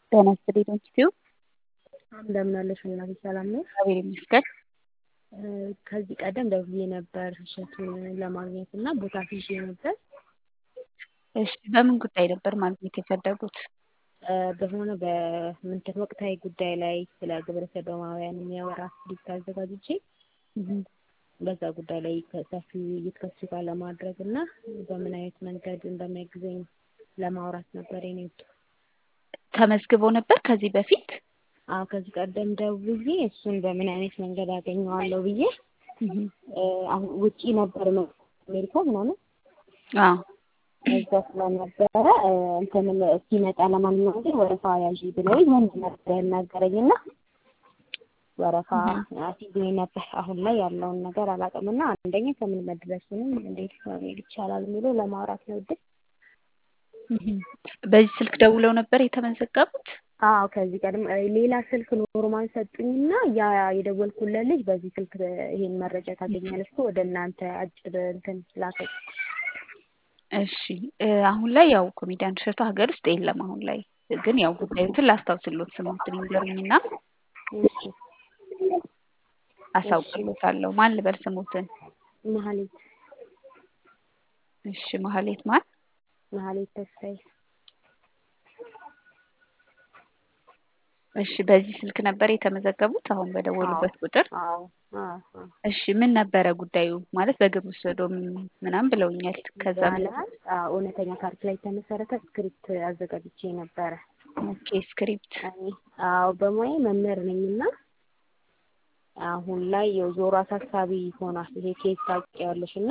ጤና ይስጥልኝ ኢንስቲትዩት እንደምን አለሽ እናቴ ሰላም ነሽ? እግዚአብሔር ይመስገን። ከዚህ ቀደም ደውዬ ነበር እሸቱን ለማግኘት እና ቦታ ይዤ ነበር። እሺ በምን ጉዳይ ነበር ማግኘት የፈለጉት? በሆነ በምንድን ወቅታዊ ጉዳይ ላይ ስለ ግብረ ሰዶማውያን የሚያወራ ስክሪፕት አዘጋጅቼ በዛ ጉዳይ ላይ ሰፊ ውይይት ከሱ ጋር ለማድረግ እና በምን አይነት መንገድ እንደሚያግዘኝ ለማውራት ነበር የኔ። ተመዝግበው ነበር ከዚህ በፊት? አዎ ከዚህ ቀደም ደውዬ እሱን በምን አይነት መንገድ አገኘዋለሁ ብዬ አሁን ውጪ ነበር አሜሪካ ምናምን አዎ እዛ ስለነበረ እንትን ሲመጣ ለማንኛውም ግን ወረፋ ያዥ ብለውኝ ወንድ ነበር ያናገረኝና ወረፋ አስይዞኝ ነበር። አሁን ላይ ያለውን ነገር አላውቅምና አንደኛ ከምን መድረሱንም እንዴት ማግኘት ይቻላል የሚለው ለማውራት ነው። በዚህ ስልክ ደውለው ነበር የተመዘገቡት? አዎ ከዚህ ቀደም ሌላ ስልክ ኖርማል ሰጡኝና ያ የደወልኩለት ልጅ በዚህ ስልክ ይሄን መረጃ ታገኛለሽ ወደ እናንተ አጭር እንትን ላከኝ። እሺ አሁን ላይ ያው ኮሜዲያን እሸቱ ሀገር ውስጥ የለም። አሁን ላይ ግን ያው ጉዳዩን ላስታውስልዎት ስሞትን ይንገሩኝና እሺ አሳውቅልዎታለሁ። ማን ልበል ስሞትን? መሀሌት። እሺ መሀሌት ማን? መሀሌት ተስፋዬ። እሺ በዚህ ስልክ ነበር የተመዘገቡት አሁን በደወሉበት ቁጥር? አዎ። እሺ ምን ነበረ ጉዳዩ? ማለት በግብረ ሰዶም ምናምን ብለውኛል። ከዛ እውነተኛ ታሪክ ላይ የተመሰረተ ስክሪፕት አዘጋጅቼ ነበረ። ኦኬ ስክሪፕት። አዎ በሙያዬ መምህር ነኝና አሁን ላይ የዞሮ አሳሳቢ ሆኗል ይሄ ኬስ ታውቂያለሽ እና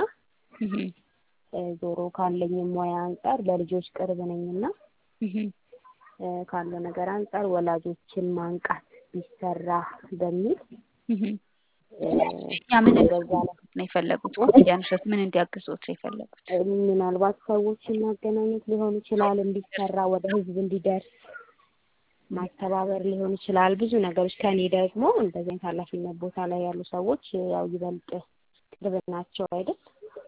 ዞሮ ካለኝ ሙያ አንፃር ለልጆች ቅርብ ነኝና ካለው ነገር አንፃር ወላጆችን ማንቃት ቢሰራ በሚል ያ ምን ነው የፈለጉት? ኮሜዲያን እሸቱ ምን እንዲያግዙት ነው የፈለጉት? ምናልባት ሰዎችን ማገናኘት ሊሆን ይችላል፣ እንዲሰራ ወደ ህዝብ እንዲደርስ ማስተባበር ሊሆን ይችላል። ብዙ ነገሮች ከኔ ደግሞ እንደዚህ አይነት ኃላፊነት ቦታ ላይ ያሉ ሰዎች ያው ይበልጥ ቅርብ ናቸው አይደል?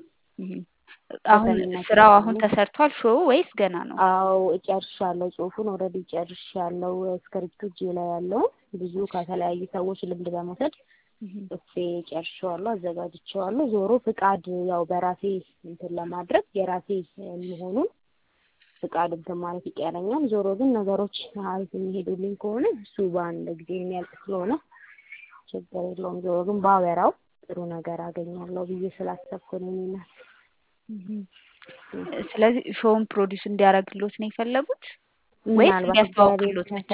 አሁን ስራው አሁን ተሰርቷል ሾው ወይስ ገና ነው? አዎ ጨርሻለሁ። ጽሁፉን ኦልሬዲ ጨርሻለሁ። ስክሪፕቱ እጄ ላይ ያለው ብዙ ከተለያዩ ሰዎች ልምድ በመውሰድ ጽፌ ጨርሼዋለሁ፣ አዘጋጅቼዋለሁ። ዞሮ ፍቃድ ያው በራሴ እንትን ለማድረግ የራሴ መሆኑን ፍቃድ እንትን ማለት ይቀረኛል። ዞሮ ግን ነገሮች አሪፍ የሚሄዱልኝ ከሆነ እሱ በአንድ ጊዜ የሚያልቅ ስለሆነ ችግር የለውም። ዞሮ ግን ባወራው ጥሩ ነገር አገኛለሁ ብዬ ስላሰብኩ ነው የሚናል። ስለዚህ ሾውን ፕሮዲዩስ እንዲያደርግልዎት ነው የፈለጉት ወይስ እንዲያስተዋውቅልዎት ብቻ?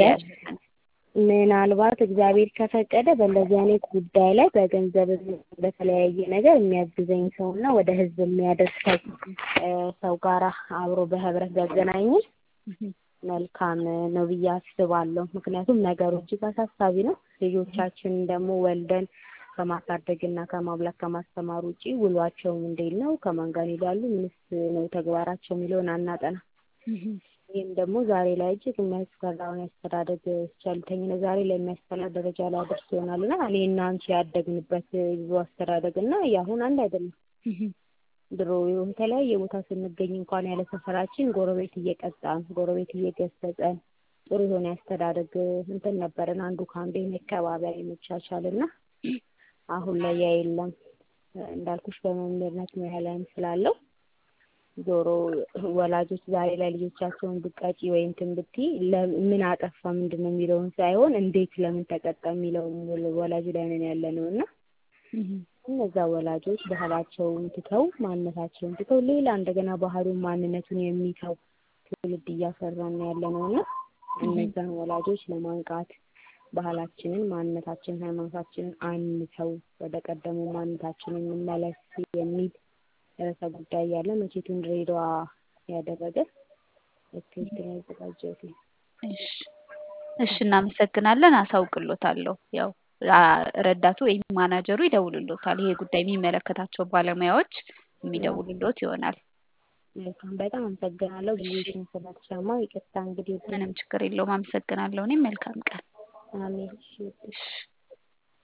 ምናልባት እግዚአብሔር ከፈቀደ በእንደዚህ አይነት ጉዳይ ላይ በገንዘብ በተለያየ ነገር የሚያግዘኝ ሰውና ወደ ህዝብ የሚያደርስ ሰው ጋር አብሮ በህብረት ቢያገናኝ መልካም ነው ብዬ አስባለሁ። ምክንያቱም ነገሩ እጅግ አሳሳቢ ነው። ልጆቻችን ደግሞ ወልደን ከማሳደግና ከማብላት ከማስተማር ውጪ ውሏቸው እንዴት ነው፣ ከማን ጋር ይላሉ፣ ምንስ ነው ተግባራቸው የሚለውን አናጠና። ይህም ደግሞ ዛሬ ላይ እጅግ የሚያስፈራውን ያስተዳደግ ቸልተኝነት ዛሬ ላይ የሚያስፈራ ደረጃ ላይ አድርሶ ይሆናልና እኔና አንቺ ያደግንበት ብዙ አስተዳደግና ያሁን አንድ አይደለም። ድሮ የተለያየ ቦታ ስንገኝ እንኳን ያለ ሰፈራችን ጎረቤት እየቀጣን ጎረቤት እየገሰጸን ጥሩ የሆነ ያስተዳደግ እንትን ነበረን። አንዱ ከአንዱ መከባበር የሚቻቻልና አሁን ላይ ያ የለም። እንዳልኩሽ በመምህርነት ሙያ ላይም ስላለው ዞሮ ወላጆች ዛሬ ላይ ልጆቻቸውን ብትቀጪ ወይ እንትን ብትይ ምን አጠፋ ምንድነው የሚለውን ሳይሆን እንዴት ለምን ተቀጣ የሚለውን ወላጅ ላይ ነን ያለነውና እነዛ ወላጆች ባህላቸውን ትተው ማንነታቸውን ትተው ሌላ እንደገና ባህሉን ማንነቱን የሚተው ትውልድ እያፈራን ያለነውና እነዛን ወላጆች ለማንቃት ባህላችንን፣ ማንነታችንን፣ ሃይማኖታችንን አንተው ወደ ቀደሙ ማንነታችንን እንመለስ የሚል ርዕሰ ጉዳይ ያለ መቼቱን ድሬዳዋ ያደረገ ስክሪፕት ነው ያዘጋጀሁት። እሺ እናመሰግናለን። አሳውቅልዎታለሁ። ያው ረዳቱ ወይም ማናጀሩ ይደውልልዎታል። ይሄ ጉዳይ የሚመለከታቸው ባለሙያዎች የሚደውልልዎት ይሆናል። በጣም አመሰግናለሁ። ጊዜሽን ስለተሰማው ይቅርታ እንግዲህ። ምንም ችግር የለውም። አመሰግናለሁ። እኔም መልካም ቀን። አሜን። እሺ